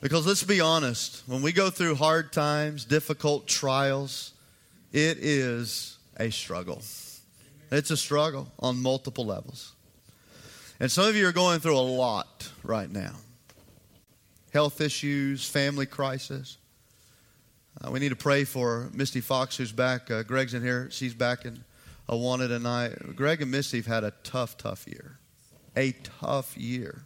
Because let's be honest, when we go through hard times, difficult trials, it is a struggle. It's a struggle on multiple levels. And some of you are going through a lot right now. Health issues, family crisis. We need to pray for Misty Fox, who's back. Greg's in here. She's back in Awana tonight. Greg and Misty have had a tough year. A tough year.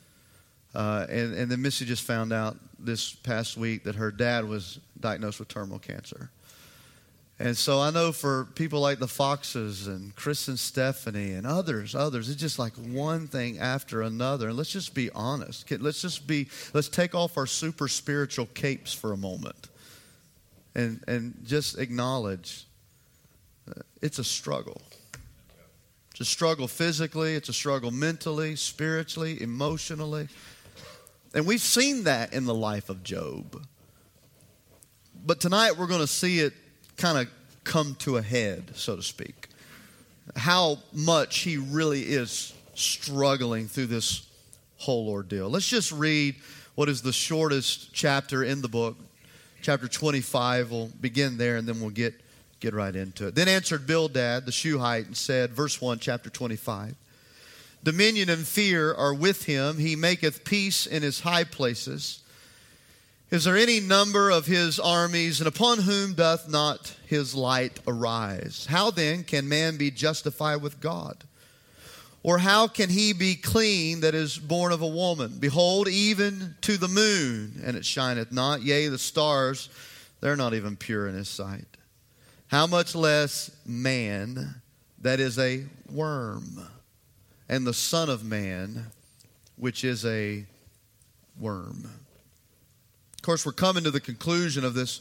And then Misty just found out this past week that her dad was diagnosed with terminal cancer. And so I know for people like the Foxes and Chris and Stephanie and others, it's just like one thing after another. And let's just be honest. Let's take off our super spiritual capes for a moment and just acknowledge it's a struggle. It's a struggle physically. It's a struggle mentally, spiritually, emotionally. And we've seen that in the life of Job. But tonight we're going to see it kind of come to a head, so to speak. How much he really is struggling through this whole ordeal. Let's just read what is the shortest chapter in the book. Chapter 25, we'll begin there and then we'll get right into it. Then answered Bildad the Shuhite and said, verse 1, chapter 25, dominion and fear are with him. He maketh peace in his high places. Is there any number of his armies, and upon whom doth not his light arise? How then can man be justified with God? Or how can he be clean that is born of a woman? Behold, even to the moon, and it shineth not. Yea, the stars, they're not even pure in his sight. How much less man that is a worm, and the Son of Man, which is a worm. Of course, we're coming to the conclusion of this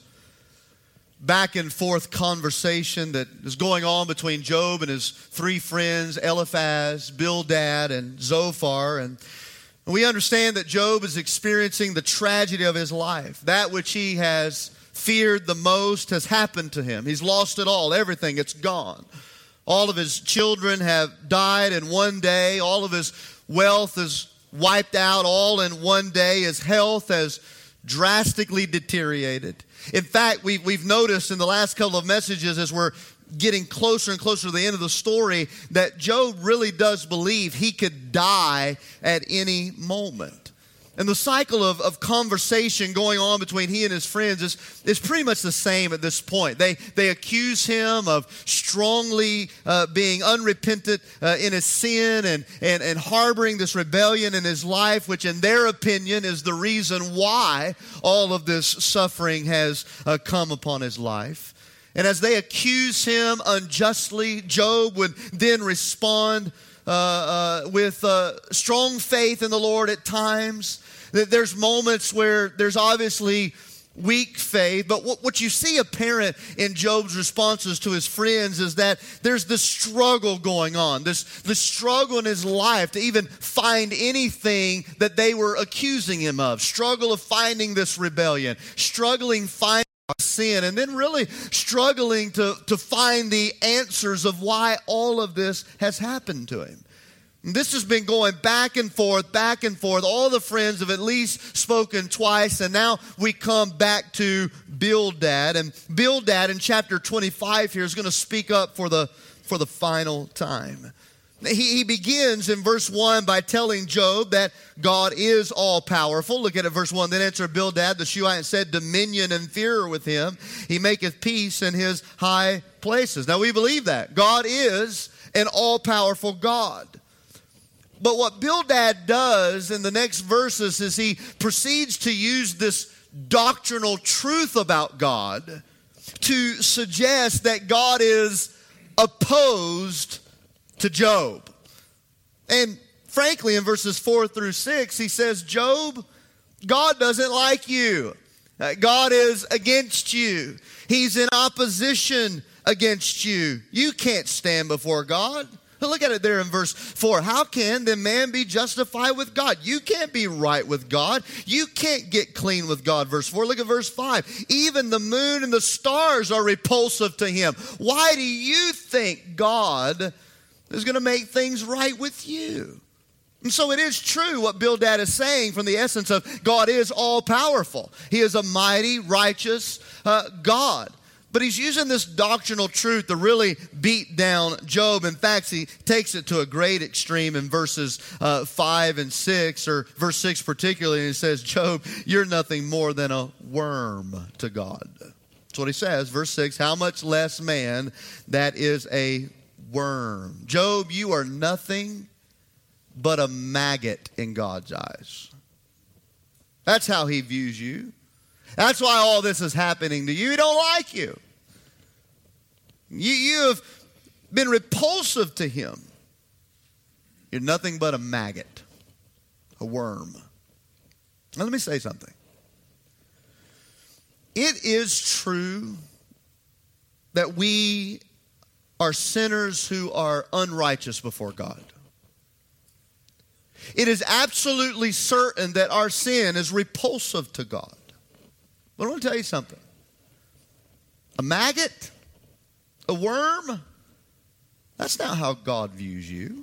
back and forth conversation that is going on between Job and his three friends, Eliphaz, Bildad, and Zophar. And we understand that Job is experiencing the tragedy of his life. That which he has feared the most has happened to him. He's lost it all, everything, it's gone. All of his children have died in one day. All of his wealth is wiped out all in one day. His health has drastically deteriorated. In fact, we've noticed in the last couple of messages as we're getting closer and closer to the end of the story that Job really does believe he could die at any moment. And the cycle of conversation going on between he and his friends is pretty much the same at this point. They accuse him of strongly being unrepentant in his sin and harboring this rebellion in his life, which in their opinion is the reason why all of this suffering has come upon his life. And as they accuse him unjustly, Job would then respond with strong faith in the Lord at times. There's moments where there's obviously weak faith, but what you see apparent in Job's responses to his friends is that there's this struggle going on, this struggle in his life to even find anything that they were accusing him of, struggle of finding this rebellion, struggling finding sin, and then really struggling to find the answers of why all of this has happened to him. This has been going back and forth. All the friends have at least spoken twice, and now we come back to Bildad. And Bildad in chapter 25 here is going to speak up for the final time. He begins in verse 1 by telling Job that God is all-powerful. Look at it, verse 1. Then answered Bildad the Shuhite and said, dominion and fear are with him. He maketh peace in his high places. Now we believe that. God is an all-powerful God. But what Bildad does in the next verses is he proceeds to use this doctrinal truth about God to suggest that God is opposed to Job. And frankly, in verses 4 through 6, he says, Job, God doesn't like you. God is against you. He's in opposition against you. You can't stand before God. Look at it there in verse 4. How can the man be justified with God? You can't be right with God. You can't get clean with God. Verse 4. Look at verse 5. Even the moon and the stars are repulsive to him. Why do you think God is going to make things right with you? And so it is true what Bildad is saying from the essence of God is all-powerful. He is a mighty, righteous God. But he's using this doctrinal truth to really beat down Job. In fact, he takes it to a great extreme in verses 5 and 6, or verse 6 particularly, and he says, Job, you're nothing more than a worm to God. That's what he says. Verse 6, how much less man that is a worm. Job, you are nothing but a maggot in God's eyes. That's how he views you. That's why all this is happening to you. He don't like you. You have been repulsive to him. You're nothing but a maggot, a worm. Now let me say something. It is true that we are sinners who are unrighteous before God. It is absolutely certain that our sin is repulsive to God. But I want to tell you something. A maggot, a worm, that's not how God views you.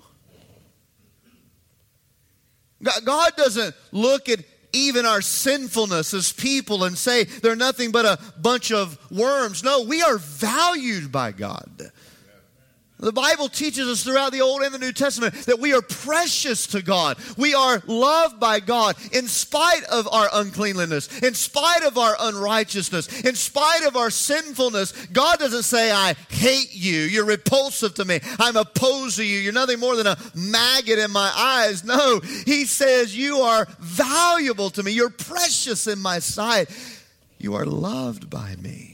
God doesn't look at even our sinfulness as people and say they're nothing but a bunch of worms. No, we are valued by God. The Bible teaches us throughout the Old and the New Testament that we are precious to God. We are loved by God in spite of our uncleanliness, in spite of our unrighteousness, in spite of our sinfulness. God doesn't say, I hate you, you're repulsive to me, I'm opposed to you, you're nothing more than a maggot in my eyes. No, he says you are valuable to me, you're precious in my sight, you are loved by me.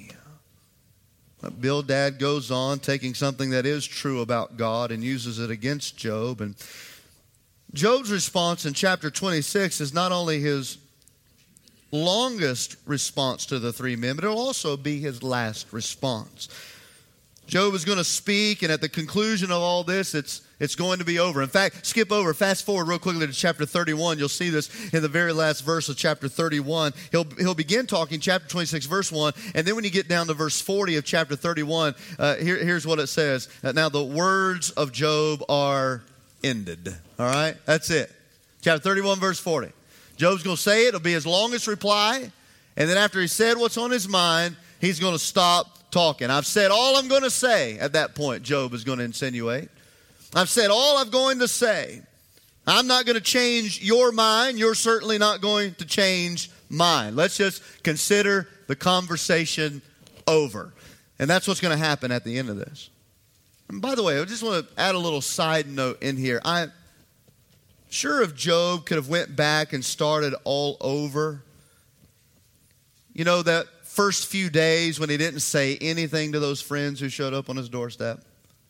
Bildad goes on taking something that is true about God and uses it against Job. And Job's response in chapter 26 is not only his longest response to the three men, but it'll also be his last response. Job is going to speak, and at the conclusion of all this, it's going to be over. In fact, fast forward real quickly to chapter 31. You'll see this in the very last verse of chapter 31. He'll begin talking, chapter 26, verse 1, and then when you get down to verse 40 of chapter 31, here's what it says. Now the words of Job are ended. All right? That's it. Chapter 31, verse 40. Job's going to say it. It'll be his longest reply, and then after he said what's on his mind, he's going to stop talking. I've said all I'm going to say at that point, Job is going to insinuate. I've said all I'm going to say. I'm not going to change your mind. You're certainly not going to change mine. Let's just consider the conversation over. And that's what's going to happen at the end of this. And by the way, I just want to add a little side note in here. I'm sure if Job could have went back and started all over, you know, that first few days when he didn't say anything to those friends who showed up on his doorstep.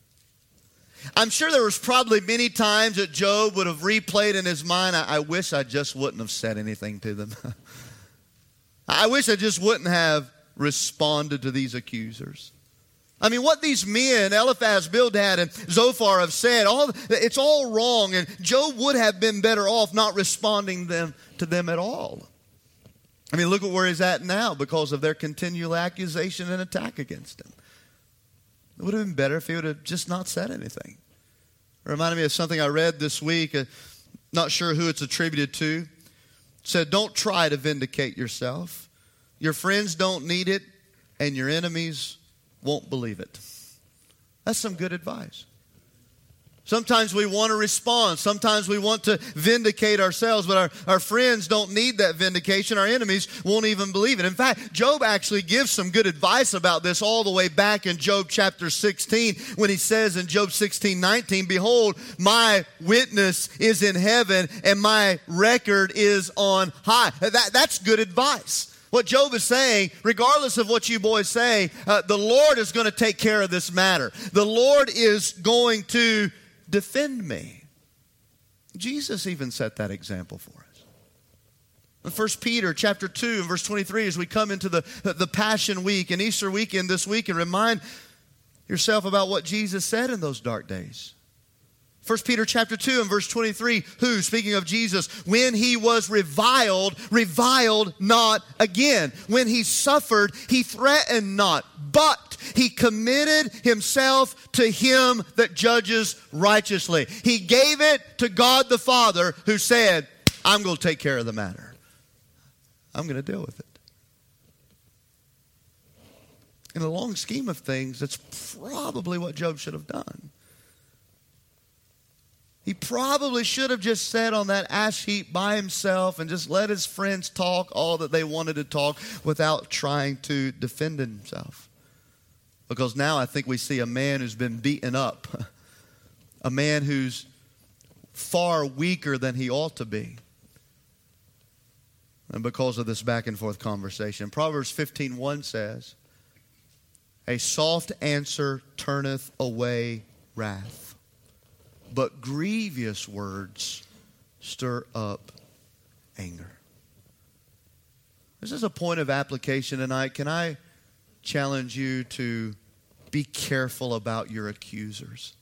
I'm sure there was probably many times that Job would have replayed in his mind, I wish I just wouldn't have said anything to them. I wish I just wouldn't have responded to these accusers. I mean, what these men, Eliphaz, Bildad, and Zophar have said, it's all wrong, and Job would have been better off not responding to them at all. I mean, look at where he's at now because of their continual accusation and attack against him. It would have been better if he would have just not said anything. It reminded me of something I read this week, not sure who it's attributed to. It said, don't try to vindicate yourself. Your friends don't need it, and your enemies won't believe it. That's some good advice. Sometimes we want to respond. Sometimes we want to vindicate ourselves, but our friends don't need that vindication. Our enemies won't even believe it. In fact, Job actually gives some good advice about this all the way back in Job chapter 16 when he says in Job 16:19, behold, my witness is in heaven and my record is on high. That's good advice. What Job is saying, regardless of what you boys say, the Lord is going to take care of this matter. The Lord is going to defend me. Jesus even set that example for us. In 1 Peter chapter 2 and verse 23, as we come into the Passion Week and Easter weekend this week, and remind yourself about what Jesus said in those dark days. 1 Peter chapter 2 and verse 23, who, speaking of Jesus, when he was reviled not again. When he suffered, he threatened not, but he committed himself to him that judges righteously. He gave it to God the Father, who said, I'm going to take care of the matter. I'm going to deal with it. In the long scheme of things, that's probably what Job should have done. He probably should have just sat on that ash heap by himself and just let his friends talk all that they wanted to talk without trying to defend himself. Because now I think we see a man who's been beaten up, a man who's far weaker than he ought to be. And because of this back and forth conversation, Proverbs 15:1 says, a soft answer turneth away wrath, but grievous words stir up anger. This is a point of application tonight. Can I challenge you to be careful about your accusers?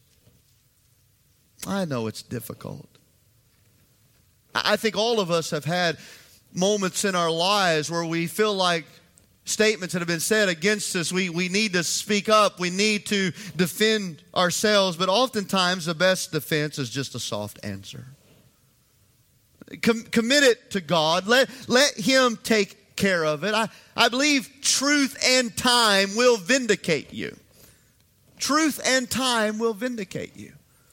I know it's difficult. I think all of us have had moments in our lives where we feel like statements that have been said against us, we need to speak up, we need to defend ourselves, but oftentimes the best defense is just a soft answer. Commit it to God. Let Him take care of it. I believe truth and time will vindicate you. Truth and time will vindicate you.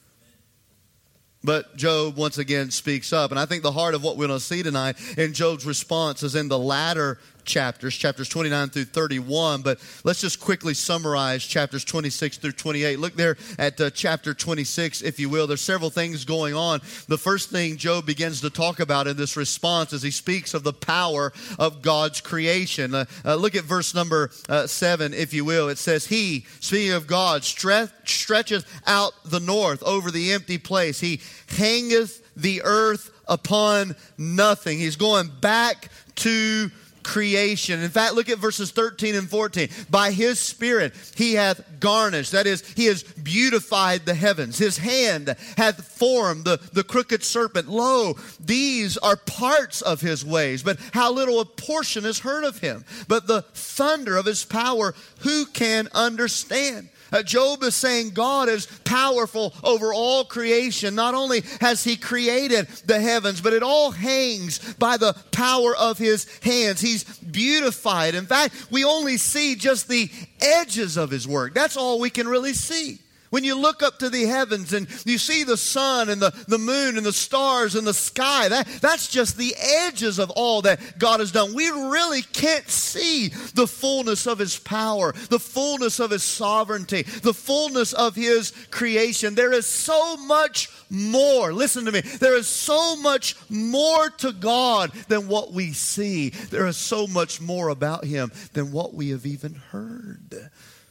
But Job once again speaks up. And I think the heart of what we're going to see tonight in Job's response is in the latter chapters 29 through 31. But let's just quickly summarize chapters 26 through 28. Look there at chapter 26, if you will. There's several things going on. The first thing Job begins to talk about in this response is he speaks of the power of God's creation. Look at verse number 7, if you will. It says, He, speaking of God, stretcheth out the north over the empty place. He hangeth the earth upon nothing. He's going back to creation. In fact, look at verses 13 and 14. By His Spirit He hath garnished, that is, He has beautified the heavens. His hand hath formed the crooked serpent. Lo, these are parts of His ways, but how little a portion is heard of Him. But the thunder of His power, who can understand? Job is saying God is powerful over all creation. Not only has He created the heavens, but it all hangs by the power of His hands. He's beautified. In fact, we only see just the edges of His work. That's all we can really see. When you look up to the heavens and you see the sun and the moon and the stars and the sky, that's just the edges of all that God has done. We really can't see the fullness of His power, the fullness of His sovereignty, the fullness of His creation. There is so much more. Listen to me. There is so much more to God than what we see. There is so much more about Him than what we have even heard.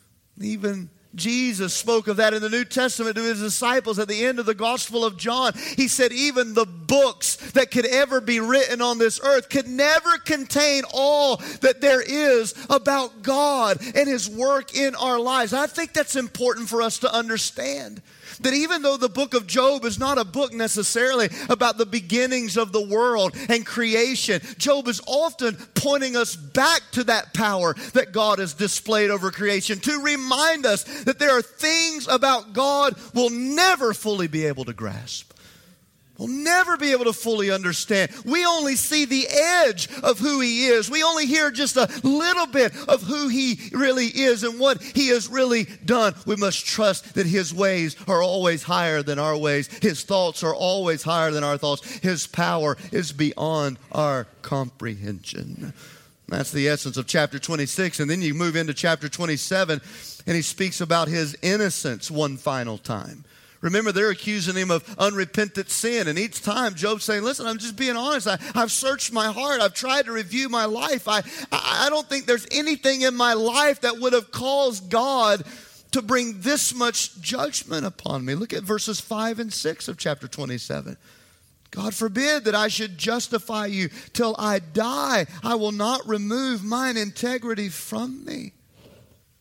Even Jesus spoke of that in the New Testament to His disciples at the end of the Gospel of John. He said even the books that could ever be written on this earth could never contain all that there is about God and His work in our lives. I think that's important for us to understand. That even though the book of Job is not a book necessarily about the beginnings of the world and creation, Job is often pointing us back to that power that God has displayed over creation to remind us that there are things about God we'll never fully be able to grasp. We'll never be able to fully understand. We only see the edge of who He is. We only hear just a little bit of who He really is and what He has really done. We must trust that His ways are always higher than our ways. His thoughts are always higher than our thoughts. His power is beyond our comprehension. That's the essence of chapter 26. And then you move into chapter 27, and he speaks about His innocence one final time. Remember, they're accusing him of unrepentant sin. And each time, Job's saying, listen, I'm just being honest. I've searched my heart. I've tried to review my life. I don't think there's anything in my life that would have caused God to bring this much judgment upon me. Look at verses 5 and 6 of chapter 27. God forbid that I should justify you till I die. I will not remove mine integrity from me.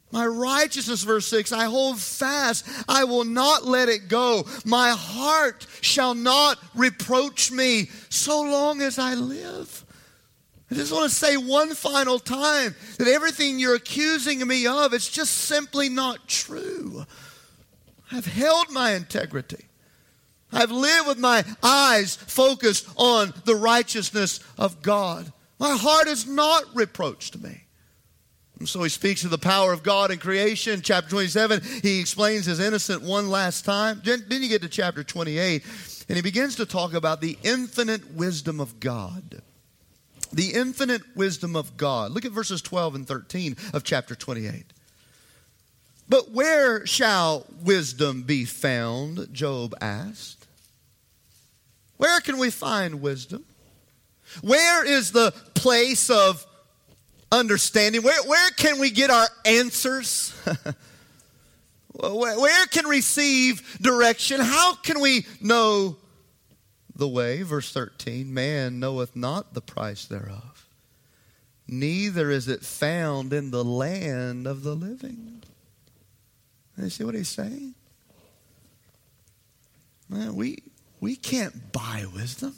My righteousness, verse 6, I hold fast. I will not let it go. My heart shall not reproach me so long as I live. I just want to say one final time that everything you're accusing me of, it's just simply not true. I've held my integrity. I've lived with my eyes focused on the righteousness of God. My heart has not reproached me. And so he speaks of the power of God in creation. Chapter 27, he explains his innocence one last time. Then you get to chapter 28, and he begins to talk about the infinite wisdom of God. The infinite wisdom of God. Look at verses 12 and 13 of chapter 28. But where shall wisdom be found? Job asked. Where can we find wisdom? Where is the place of understanding? Where can we get our answers? Where can we receive direction? How can we know the way? Verse 13, man knoweth not the price thereof, neither is it found in the land of the living. You see what he's saying? Man, we can't buy wisdom.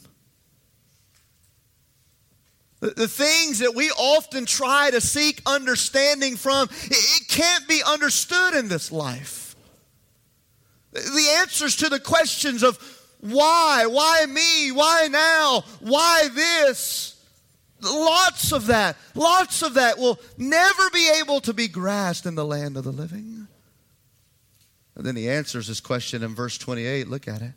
The things that we often try to seek understanding from, it can't be understood in this life. The answers to the questions of why me, why now, why this, lots of that will never be able to be grasped in the land of the living. And then he answers this question in verse 28. Look at it.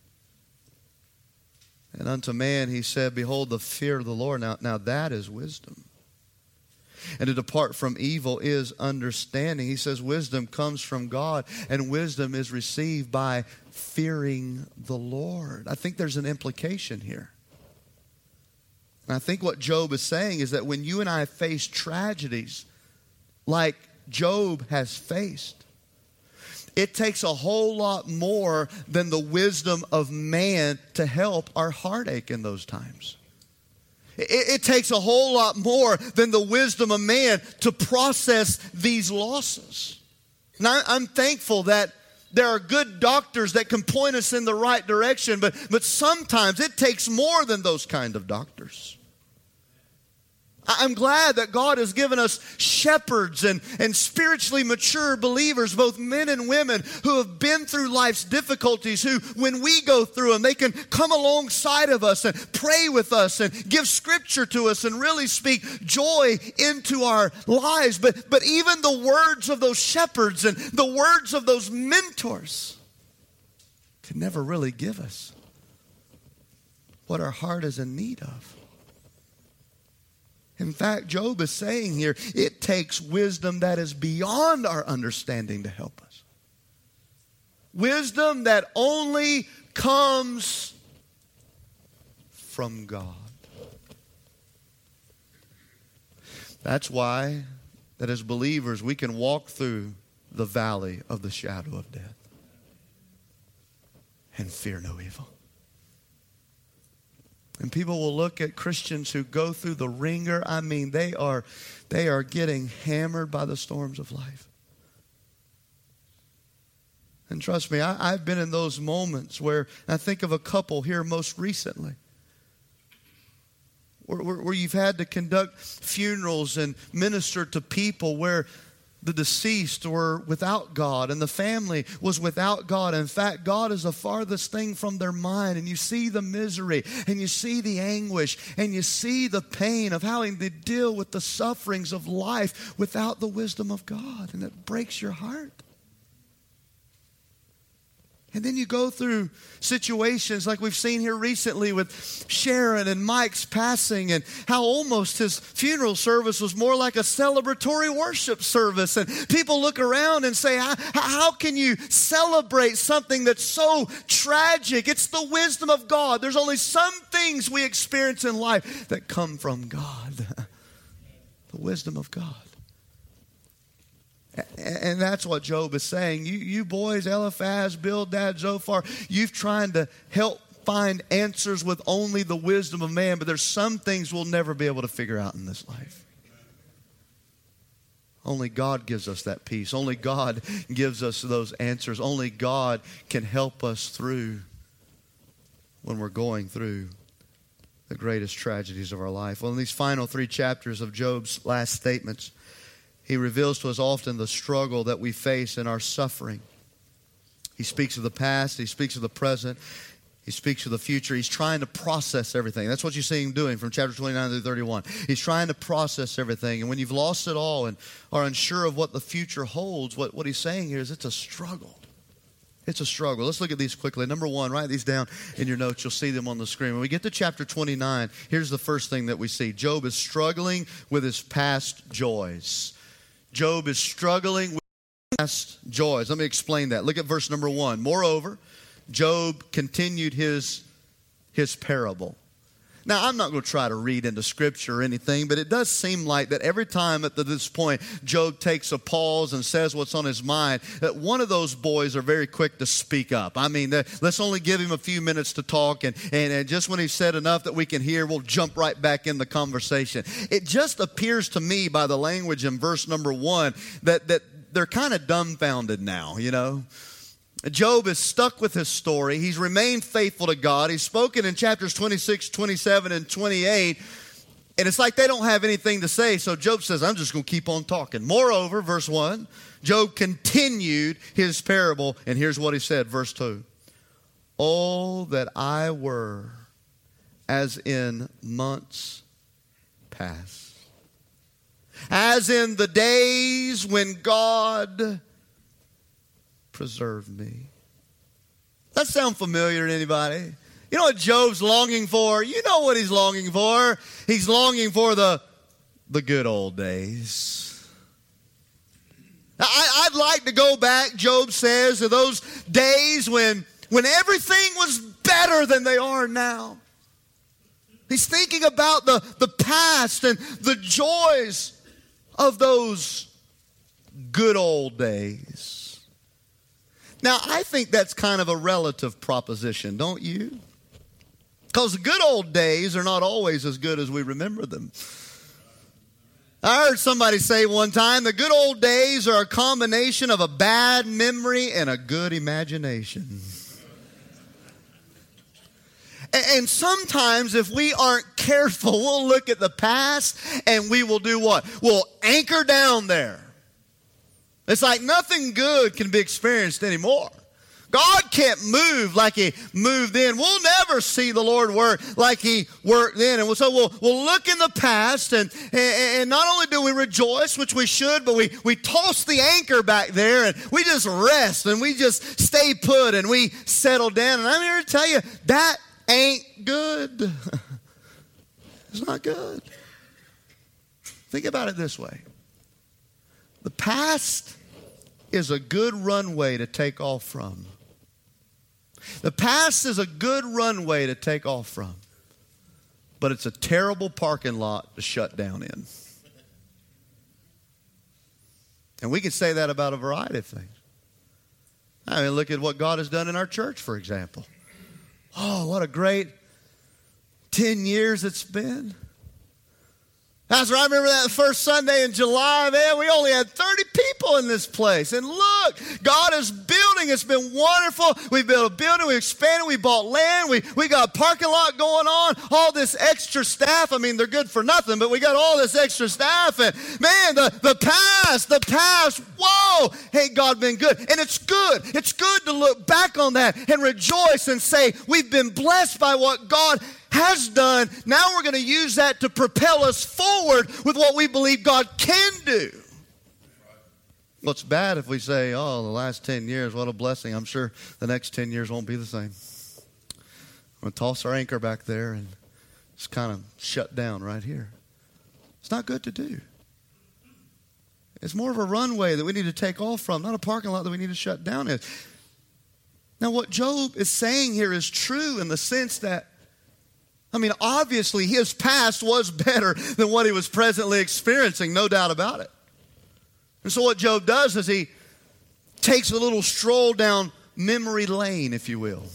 And unto man he said, behold, the fear of the Lord. Now that is wisdom. And to depart from evil is understanding. He says wisdom comes from God, and wisdom is received by fearing the Lord. I think there's an implication here. And I think what Job is saying is that when you and I face tragedies like Job has faced, it takes a whole lot more than the wisdom of man to help our heartache in those times. It takes a whole lot more than the wisdom of man to process these losses. And I'm thankful that there are good doctors that can point us in the right direction, but sometimes it takes more than those kind of doctors. I'm glad that God has given us shepherds and spiritually mature believers, both men and women, who have been through life's difficulties, who, when we go through them, they can come alongside of us and pray with us and give scripture to us and really speak joy into our lives. But even the words of those shepherds and the words of those mentors can never really give us what our heart is in need of. In fact, Job is saying here, it takes wisdom that is beyond our understanding to help us. Wisdom that only comes from God. That's why that as believers we can walk through the valley of the shadow of death and fear no evil. And people will look at Christians who go through the ringer. I mean, they are getting hammered by the storms of life. And trust me, I've been in those moments where I think of a couple here most recently, where you've had to conduct funerals and minister to people where the deceased were without God and the family was without God. In fact, God is the farthest thing from their mind. And you see the misery and you see the anguish and you see the pain of having to deal with the sufferings of life without the wisdom of God. And it breaks your heart. And then you go through situations like we've seen here recently with Sharon and Mike's passing, and how almost his funeral service was more like a celebratory worship service. And people look around and say, how can you celebrate something that's so tragic? It's the wisdom of God. There's only some things we experience in life that come from God. The wisdom of God. And that's what Job is saying. You boys, Eliphaz, Bildad, Zophar, you've trying to help find answers with only the wisdom of man, but there's some things we'll never be able to figure out in this life. Only God gives us that peace. Only God gives us those answers. Only God can help us through when we're going through the greatest tragedies of our life. Well, in these final 3 chapters of Job's last statements, he reveals to us often the struggle that we face in our suffering. He speaks of the past. He speaks of the present. He speaks of the future. He's trying to process everything. That's what you see him doing from chapter 29 through 31. He's trying to process everything. And when you've lost it all and are unsure of what the future holds, what he's saying here is it's a struggle. It's a struggle. Let's look at these quickly. Number 1, write these down in your notes. You'll see them on the screen. When we get to chapter 29, here's the first thing that we see. Job is struggling with his past joys. Job is struggling with past joys. Let me explain that. Look at verse number 1. Moreover, Job continued his parable. Now, I'm not going to try to read into Scripture or anything, but it does seem like that every time at this point, Job takes a pause and says what's on his mind, that one of those boys are very quick to speak up. I mean, let's only give him a few minutes to talk, and just when he's said enough that we can hear, we'll jump right back in the conversation. It just appears to me by the language in verse number 1 that they're kind of dumbfounded now, you know. Job is stuck with his story. He's remained faithful to God. He's spoken in chapters 26, 27, and 28. And it's like they don't have anything to say. So Job says, I'm just going to keep on talking. Moreover, verse 1, Job continued his parable. And here's what he said, verse 2. Oh, that I were as in months past, as in the days when God preserve me. That sound familiar to anybody? You know what Job's longing for? You know what he's longing for. He's longing for the good old days. I'd like to go back, Job says, to those days when everything was better than they are now. He's thinking about the past and the joys of those good old days. Now, I think that's kind of a relative proposition, don't you? Because the good old days are not always as good as we remember them. I heard somebody say one time, the good old days are a combination of a bad memory and a good imagination. And sometimes if we aren't careful, we'll look at the past and we will do what? We'll anchor down there. It's like nothing good can be experienced anymore. God can't move like he moved then. We'll never see the Lord work like he worked then. And so we'll look in the past and not only do we rejoice, which we should, but we toss the anchor back there and we just rest and we just stay put and we settle down. And I'm here to tell you, that ain't good. It's not good. Think about it this way. The past is a good runway to take off from. The past is a good runway to take off from. But it's a terrible parking lot to shut down in. And we can say that about a variety of things. I mean, look at what God has done in our church, for example. Oh, what a great 10 years it's been. Pastor, I remember that first Sunday in July, man, we only had 30 people in this place. And look, God is building. It's been wonderful. We built a building. We expanded. We bought land. We got a parking lot going on. All this extra staff. I mean, they're good for nothing, but we got all this extra staff. And man, the past, whoa, hey, God been good. And it's good. It's good to look back on that and rejoice and say, we've been blessed by what God has done. Now we're going to use that to propel us forward with what we believe God can do. Well, it's bad if we say, oh, the last 10 years, what a blessing. I'm sure the next 10 years won't be the same. We're going to toss our anchor back there and just kind of shut down right here. It's not good to do. It's more of a runway that we need to take off from, not a parking lot that we need to shut down in. Now, what Job is saying here is true in the sense that, I mean, obviously his past was better than what he was presently experiencing, no doubt about it. And so what Job does is he takes a little stroll down memory lane, if you will.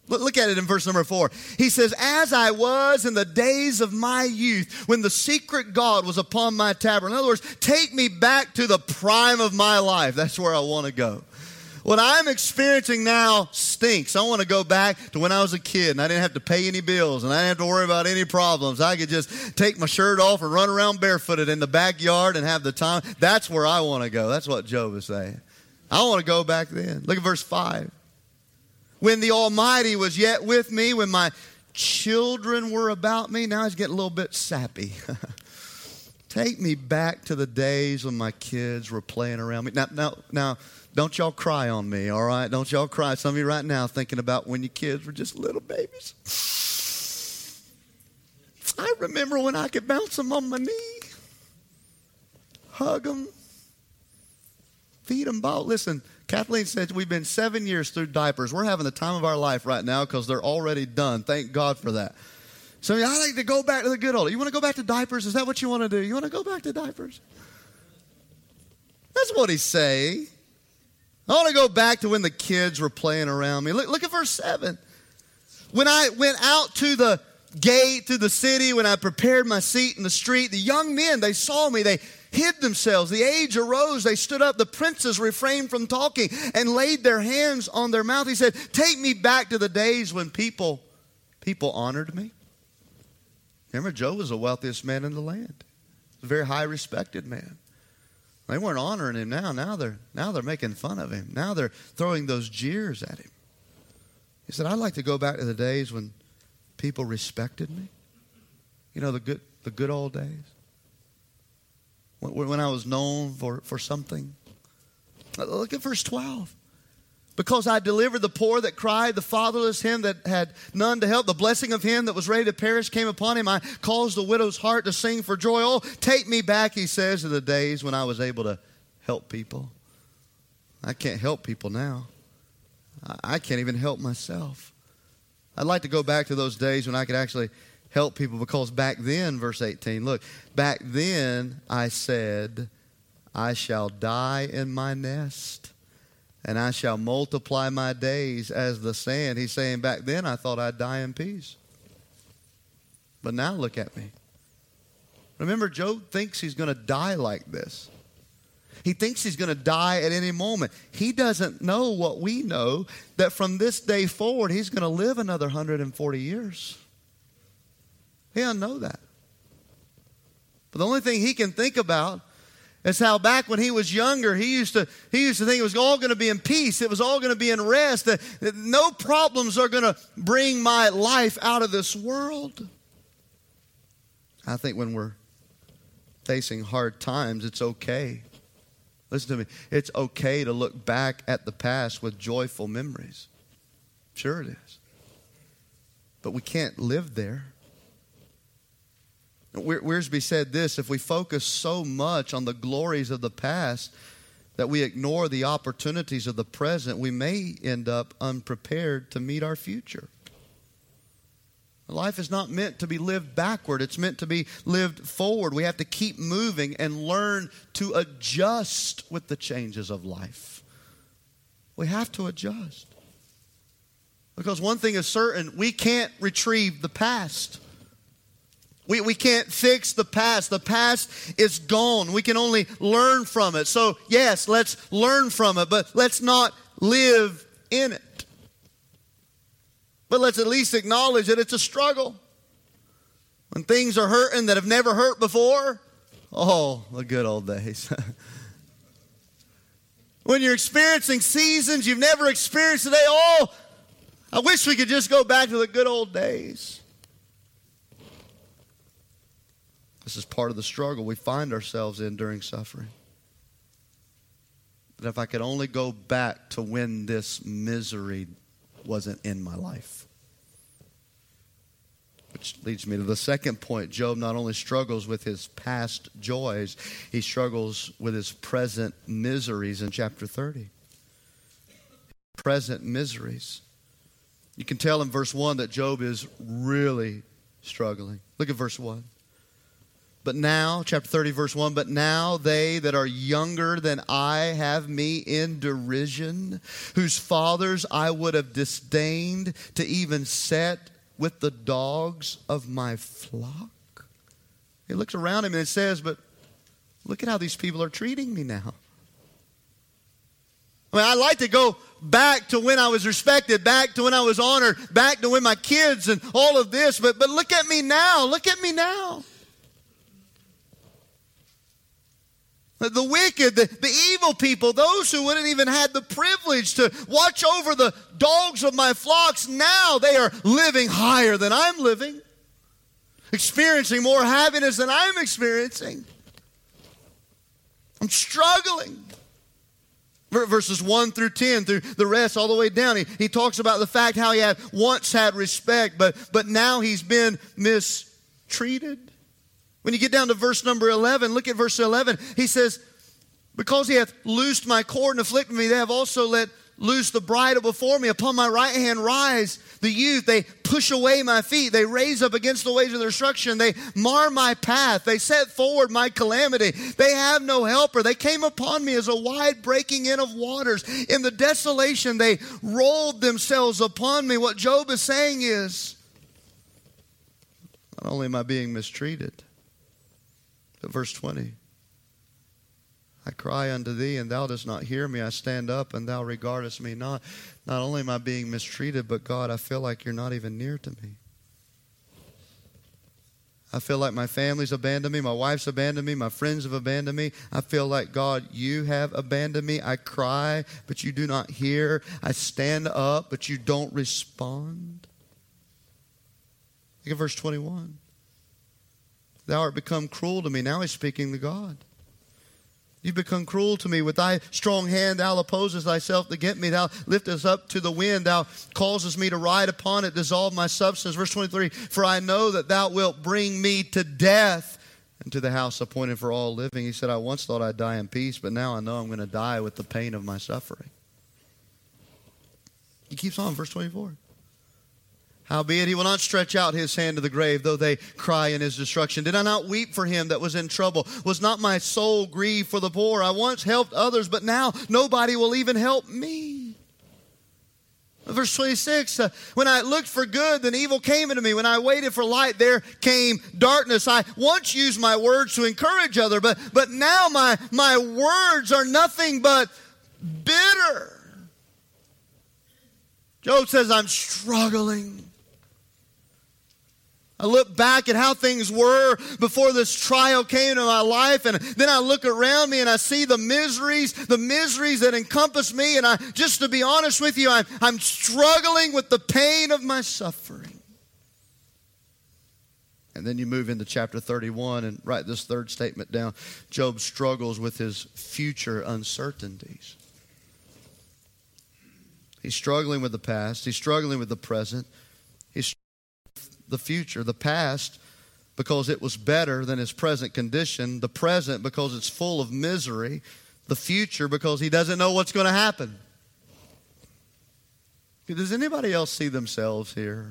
Look at it in verse number 4. He says, as I was in the days of my youth, when the secret God was upon my tabernacle. In other words, take me back to the prime of my life. That's where I want to go. What I'm experiencing now stinks. I want to go back to when I was a kid and I didn't have to pay any bills and I didn't have to worry about any problems. I could just take my shirt off and run around barefooted in the backyard and have the time. That's where I want to go. That's what Job is saying. I want to go back then. Look at verse 5. When the Almighty was yet with me, when my children were about me. Now he's getting a little bit sappy. Take me back to the days when my kids were playing around me. Now, don't y'all cry on me, all right? Don't y'all cry. Some of you right now thinking about when your kids were just little babies. I remember when I could bounce them on my knee, hug them, feed them ball. Listen, Kathleen said we've been 7 years through diapers. We're having the time of our life right now because they're already done. Thank God for that. So I like to go back to the good old. You want to go back to diapers? Is that what you want to do? You want to go back to diapers? That's what he's saying. I want to go back to when the kids were playing around me. Look at verse 7. When I went out to the gate, to the city, when I prepared my seat in the street, the young men, they saw me, they hid themselves. The age arose, they stood up. The princes refrained from talking and laid their hands on their mouth. He said, take me back to the days when people honored me. Remember, Job was the wealthiest man in the land. A very high respected man. They weren't honoring him now. Now they're making fun of him. Now they're throwing those jeers at him. He said, I'd like to go back to the days when people respected me. You know, the good old days. When I was known for something. Look at verse 12. Because I delivered the poor that cried, the fatherless, him that had none to help. The blessing of him that was ready to perish came upon him. I caused the widow's heart to sing for joy. Oh, take me back, he says, to the days when I was able to help people. I can't help people now. I can't even help myself. I'd like to go back to those days when I could actually help people, because back then, verse 18, look, back then I said, I shall die in my nest, and I shall multiply my days as the sand. He's saying back then I thought I'd die in peace. But now look at me. Remember, Job thinks he's going to die like this. He thinks he's going to die at any moment. He doesn't know what we know, that from this day forward he's going to live another 140 years. He doesn't know that. But the only thing he can think about is how back when he was younger, he used to think it was all going to be in peace. It was all going to be in rest. That no problems are going to bring my life out of this world. I think when we're facing hard times, it's okay. Listen to me. It's okay to look back at the past with joyful memories. Sure it is. But we can't live there. Wiersbe said this, if we focus so much on the glories of the past that we ignore the opportunities of the present, we may end up unprepared to meet our future. Life is not meant to be lived backward. It's meant to be lived forward. We have to keep moving and learn to adjust with the changes of life. We have to adjust. Because one thing is certain, we can't retrieve the past. We can't fix the past. The past is gone. We can only learn from it. So, yes, let's learn from it, but let's not live in it. But let's at least acknowledge that it's a struggle. When things are hurting that have never hurt before, oh, the good old days. When you're experiencing seasons you've never experienced today, oh, I wish we could just go back to the good old days. This is part of the struggle we find ourselves in during suffering. That if I could only go back to when this misery wasn't in my life. Which leads me to the second point. Job not only struggles with his past joys, he struggles with his present miseries in chapter 30. Present miseries. You can tell in verse 1 that Job is really struggling. Look at verse 1. But now, chapter 30, verse 1, but now they that are younger than I have me in derision, whose fathers I would have disdained to even set with the dogs of my flock. He looks around him and it says, but look at how these people are treating me now. I mean, I like to go back to when I was respected, back to when I was honored, back to when my kids and all of this, but look at me now. Look at me now. The wicked, the evil people, those who wouldn't even had the privilege to watch over the dogs of my flocks, now they are living higher than I'm living, experiencing more happiness than I'm experiencing. I'm struggling. Verses 1 through 10, through the rest, all the way down, he talks about the fact how he had once had respect, but now he's been mistreated. When you get down to verse number 11, look at verse 11. He says, because he hath loosed my cord and afflicted me, they have also let loose the bridle before me. Upon my right hand rise the youth. They push away my feet. They raise up against the ways of their destruction. They mar my path. They set forward my calamity. They have no helper. They came upon me as a wide breaking in of waters. In the desolation, they rolled themselves upon me. What Job is saying is, not only am I being mistreated, but verse 20, I cry unto thee, and thou dost not hear me. I stand up, and thou regardest me not. Not only am I being mistreated, but God, I feel like you're not even near to me. I feel like my family's abandoned me, my wife's abandoned me, my friends have abandoned me. I feel like, God, you have abandoned me. I cry, but you do not hear. I stand up, but you don't respond. Look at verse 21. Thou art become cruel to me. Now he's speaking to God. You become cruel to me. With thy strong hand thou opposest thyself to get me. Thou liftest up to the wind. Thou causest me to ride upon it, dissolve my substance. Verse 23, for I know that thou wilt bring me to death and to the house appointed for all living. He said, I once thought I'd die in peace, but now I know I'm going to die with the pain of my suffering. He keeps on, verse 24. Howbeit he will not stretch out his hand to the grave, though they cry in his destruction. Did I not weep for him that was in trouble? Was not my soul grieved for the poor? I once helped others, but now nobody will even help me. Verse 26, when I looked for good, then evil came into me. When I waited for light, there came darkness. I once used my words to encourage others, but now my words are nothing but bitter. Job says, I'm struggling. I look back at how things were before this trial came into my life, and then I look around me and I see the miseries that encompass me, and just to be honest with you, I'm struggling with the pain of my suffering. And then you move into chapter 31 and write this third statement down. Job struggles with his future uncertainties. He's struggling with the past. He's struggling with the present. He's struggling with the future. The past because it was better than his present condition. The present because it's full of misery. The future because he doesn't know what's going to happen. Does anybody else see themselves here?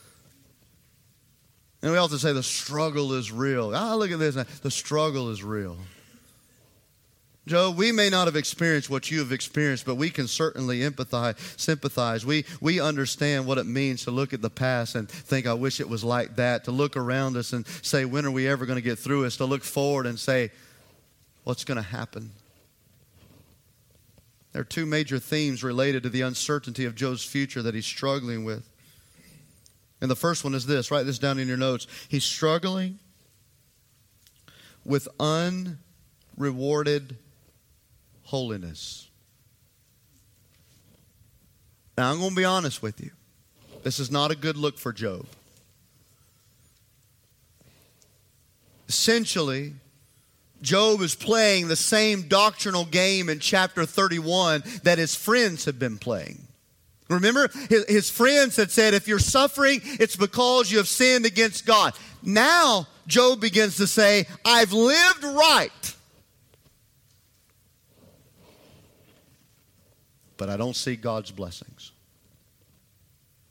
And we often say the struggle is real. Look at this. The struggle is real. Joe, we may not have experienced what you have experienced, but we can certainly empathize, sympathize. We understand what it means to look at the past and think, I wish it was like that. To look around us and say, when are we ever going to get through this? To look forward and say, what's going to happen? There are two major themes related to the uncertainty of Job's future that he's struggling with. And the first one is this. Write this down in your notes. He's struggling with unrewarded holiness. Now, I'm going to be honest with you. This is not a good look for Job. Essentially, Job is playing the same doctrinal game in chapter 31 that his friends have been playing. Remember, his friends had said, if you're suffering, it's because you have sinned against God. Now, Job begins to say, I've lived right, but I don't see God's blessings.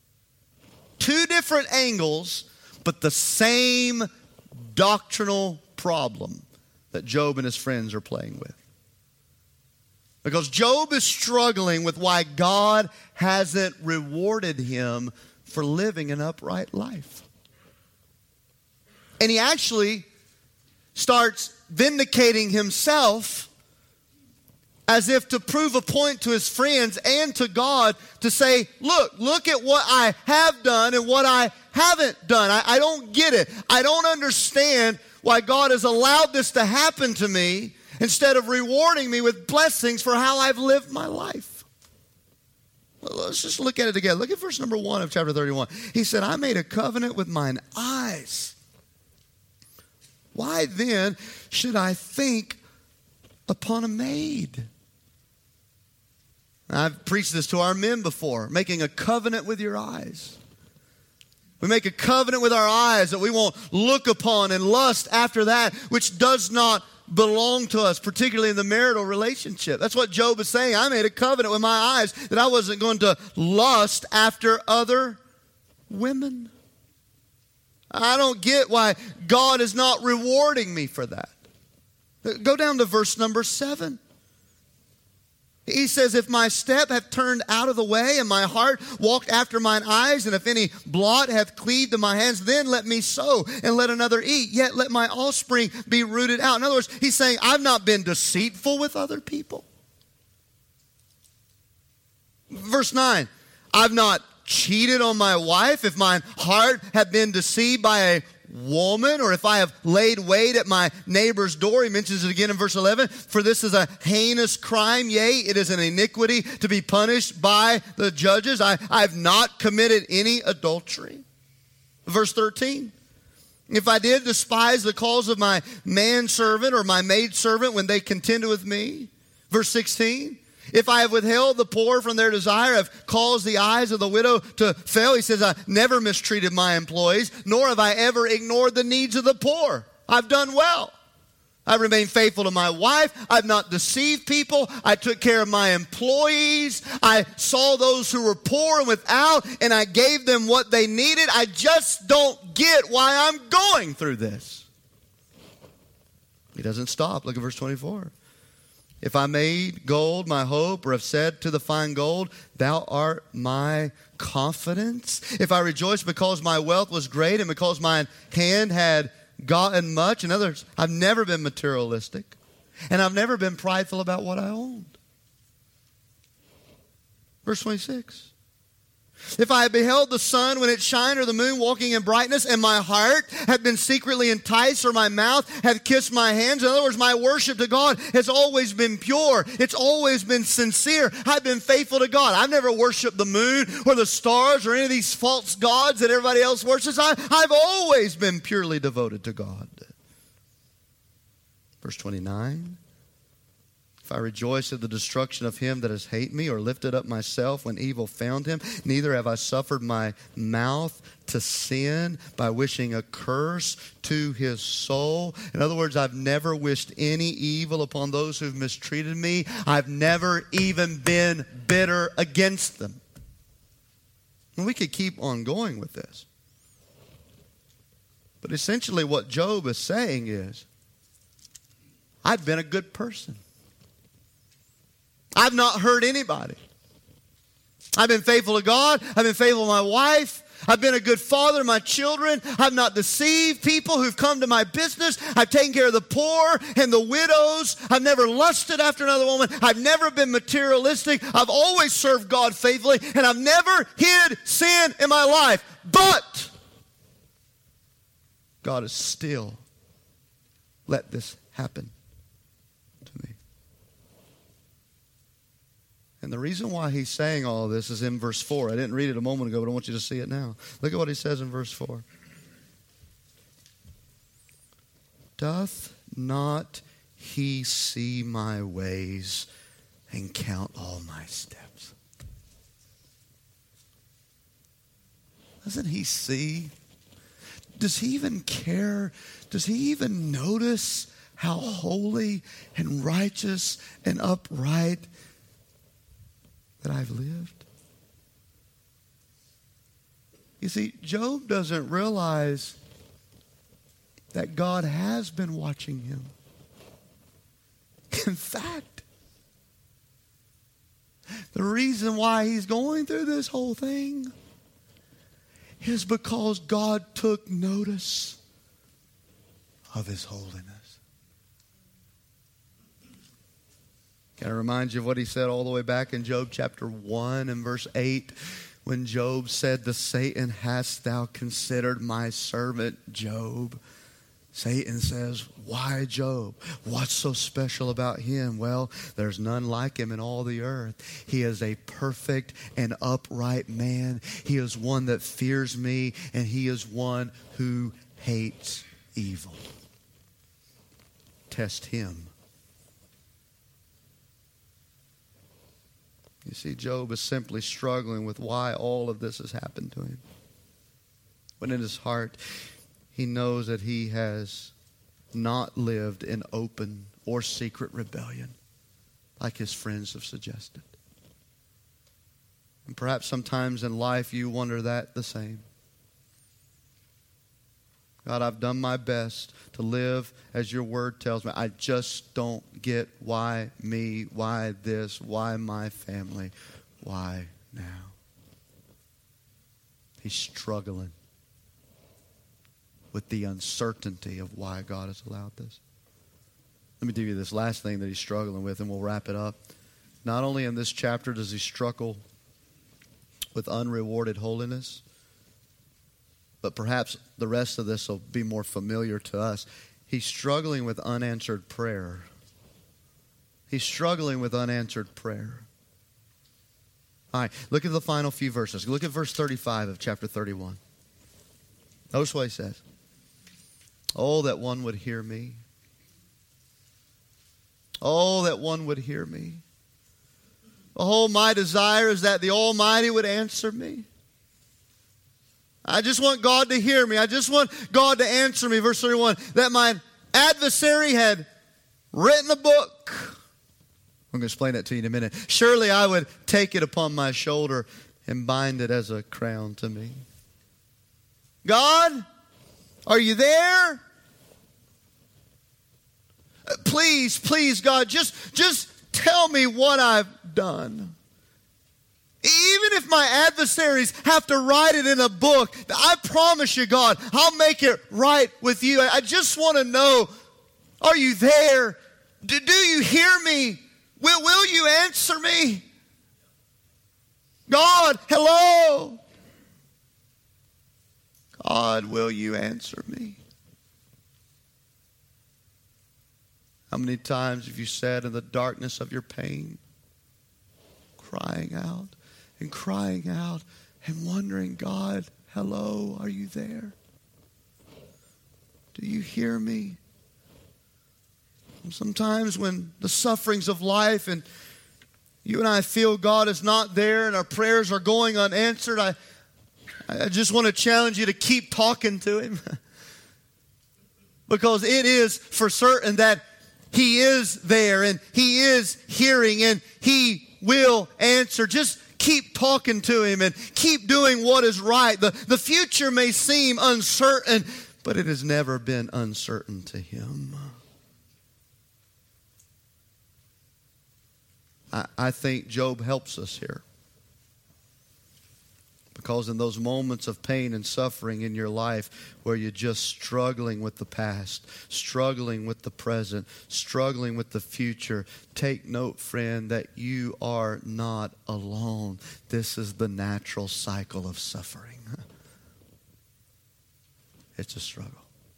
Two different angles, but the same doctrinal problem that Job and his friends are playing with. Because Job is struggling with why God hasn't rewarded him for living an upright life. And he actually starts vindicating himself as if to prove a point to his friends and to God to say, look at what I have done and what I haven't done. I don't get it. I don't understand why God has allowed this to happen to me instead of rewarding me with blessings for how I've lived my life. Well, let's just look at it again. Look at verse number 1 of chapter 31. He said, I made a covenant with mine eyes. Why then should I think upon a maid? I've preached this to our men before, making a covenant with your eyes. We make a covenant with our eyes that we won't look upon and lust after that which does not belong to us, particularly in the marital relationship. That's what Job is saying. I made a covenant with my eyes that I wasn't going to lust after other women. I don't get why God is not rewarding me for that. Go down to verse number 7. He says, if my step hath turned out of the way, and my heart walked after mine eyes, and if any blot hath cleaved to my hands, then let me sow, and let another eat, yet let my offspring be rooted out. In other words, he's saying, I've not been deceitful with other people. Verse 9, I've not cheated on my wife. If my heart have been deceived by a woman, or if I have laid wait at my neighbor's door. He mentions it again in verse 11. For this is a heinous crime, yea, it is an iniquity to be punished by the judges. I have not committed any adultery. Verse 13. If I did despise the cause of my manservant or my maidservant when they contended with me. Verse 16. If I have withheld the poor from their desire, have caused the eyes of the widow to fail. He says, I never mistreated my employees, nor have I ever ignored the needs of the poor. I've done well. I've remained faithful to my wife. I've not deceived people. I took care of my employees. I saw those who were poor and without, and I gave them what they needed. I just don't get why I'm going through this. He doesn't stop. Look at verse 24. If I made gold my hope, or have said to the fine gold, thou art my confidence. If I rejoice because my wealth was great and because my hand had gotten much. In other words, I've never been materialistic. And I've never been prideful about what I owned. Verse 26. If I had beheld the sun when it shined, or the moon walking in brightness, and my heart had been secretly enticed, or my mouth had kissed my hands. In other words, my worship to God has always been pure. It's always been sincere. I've been faithful to God. I've never worshiped the moon or the stars or any of these false gods that everybody else worships. I've always been purely devoted to God. Verse 29. If I rejoice at the destruction of him that has hated me, or lifted up myself when evil found him, neither have I suffered my mouth to sin by wishing a curse to his soul. In other words, I've never wished any evil upon those who've mistreated me. I've never even been bitter against them. And we could keep on going with this. But essentially what Job is saying is, I've been a good person. I've not hurt anybody. I've been faithful to God. I've been faithful to my wife. I've been a good father to my children. I've not deceived people who've come to my business. I've taken care of the poor and the widows. I've never lusted after another woman. I've never been materialistic. I've always served God faithfully, and I've never hid sin in my life. But God has still let this happen to me. And the reason why he's saying all of this is in verse 4. I didn't read it a moment ago, but I want you to see it now. Look at what he says in verse 4. Doth not he see my ways and count all my steps? Doesn't he see? Does he even care? Does he even notice how holy and righteous and upright that I've lived? You see, Job doesn't realize that God has been watching him. In fact, the reason why he's going through this whole thing is because God took notice of his holiness. Can I remind you of what he said all the way back in Job chapter 1 and verse 8? When Job said to Satan, hast thou considered my servant Job? Satan says, why Job? What's so special about him? Well, there's none like him in all the earth. He is a perfect and upright man. He is one that fears me, and he is one who hates evil. Test him. You see, Job is simply struggling with why all of this has happened to him. When in his heart, he knows that he has not lived in open or secret rebellion like his friends have suggested. And perhaps sometimes in life you wonder that the same. God, I've done my best to live as your word tells me. I just don't get why me, why this, why my family, why now? He's struggling with the uncertainty of why God has allowed this. Let me give you this last thing that he's struggling with, and we'll wrap it up. Not only in this chapter does he struggle with unrewarded holiness, but perhaps the rest of this will be more familiar to us. He's struggling with unanswered prayer. He's struggling with unanswered prayer. All right, look at the final few verses. Look at verse 35 of chapter 31. Notice what he says. Oh, that one would hear me. Oh, that one would hear me. Oh, my desire is that the Almighty would answer me. I just want God to hear me. I just want God to answer me. Verse 31, that my adversary had written a book. I'm going to explain that to you in a minute. Surely I would take it upon my shoulder and bind it as a crown to me. God, are you there? Please, please, God, just tell me what I've done. Even if my adversaries have to write it in a book, I promise you, God, I'll make it right with you. I just want to know, are you there? Do you hear me? Will you answer me? God, hello. God, will you answer me? How many times have you sat in the darkness of your pain, crying out and wondering, God, hello, are you there? Do you hear me? And sometimes when the sufferings of life and you and I feel God is not there and our prayers are going unanswered, I just want to challenge you to keep talking to Him. Because it is for certain that He is there and He is hearing and He will answer. Just keep talking to Him and keep doing what is right. The future may seem uncertain, but it has never been uncertain to Him. I think Job helps us here. Because in those moments of pain and suffering in your life where you're just struggling with the past, struggling with the present, struggling with the future, take note, friend, that you are not alone. This is the natural cycle of suffering. It's a struggle.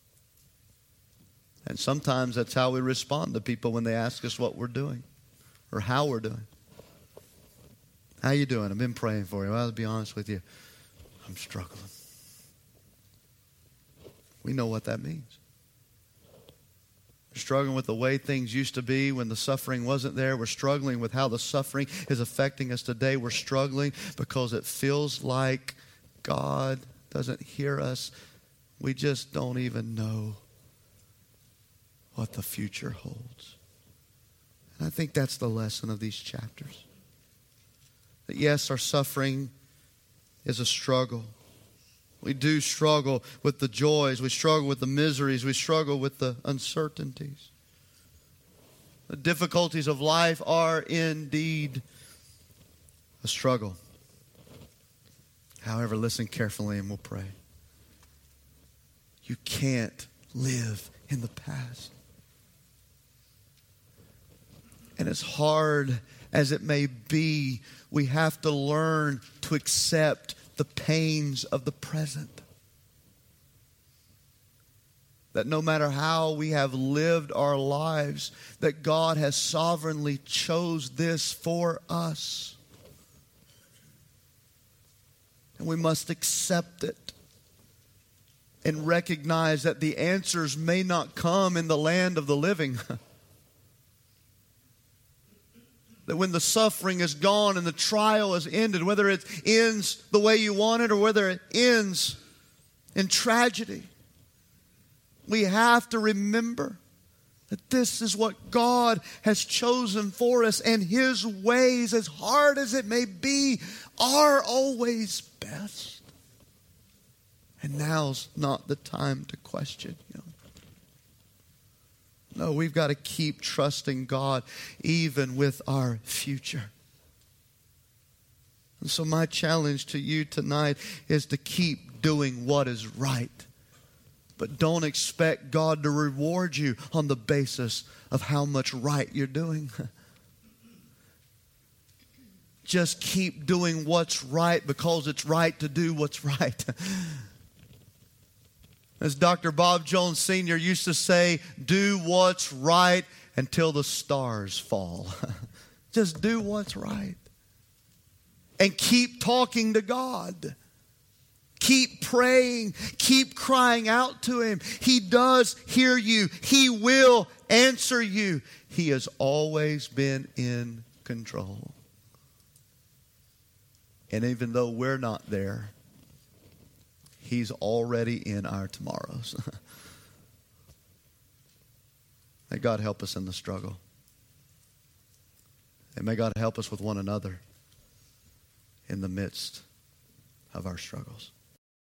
And sometimes that's how we respond to people when they ask us what we're doing or how we're doing. How you doing? I've been praying for you. Well, I'll be honest with you. I'm struggling. We know what that means. We're struggling with the way things used to be when the suffering wasn't there. We're struggling with how the suffering is affecting us today. We're struggling because it feels like God doesn't hear us. We just don't even know what the future holds. And I think that's the lesson of these chapters. That yes, our suffering is a struggle. We do struggle with the joys. We struggle with the miseries. We struggle with the uncertainties. The difficulties of life are indeed a struggle. However, listen carefully and we'll pray. You can't live in the past. And as hard as it may be, we have to learn to accept the pains of the present. That no matter how we have lived our lives, that God has sovereignly chose this for us. And we must accept it and recognize that the answers may not come in the land of the living. That when the suffering is gone and the trial is ended, whether it ends the way you want it or whether it ends in tragedy, we have to remember that this is what God has chosen for us, and His ways, as hard as it may be, are always best. And now's not the time to question Him. No, we've got to keep trusting God even with our future. And so my challenge to you tonight is to keep doing what is right. But don't expect God to reward you on the basis of how much right you're doing. Just keep doing what's right because it's right to do what's right. As Dr. Bob Jones Sr. used to say, do what's right until the stars fall. Just do what's right. And keep talking to God. Keep praying. Keep crying out to Him. He does hear you. He will answer you. He has always been in control. And even though we're not there, He's already in our tomorrows. May God help us in the struggle. And may God help us with one another in the midst of our struggles.